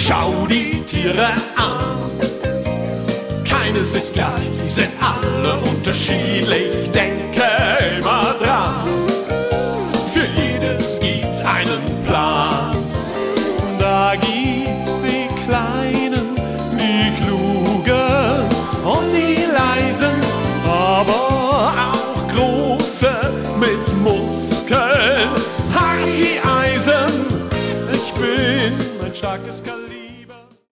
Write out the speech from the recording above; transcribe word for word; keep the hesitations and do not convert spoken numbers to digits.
Schau die Tiere an, keines ist gleich, die sind alle unterschiedlich. Denke immer dran, für jedes gibt's einen Plan. Da gibt's die Kleinen, die Klugen und die Leisen, aber auch Große mit Muskeln, hart wie Eisen. Ich bin ein starkes Skelett.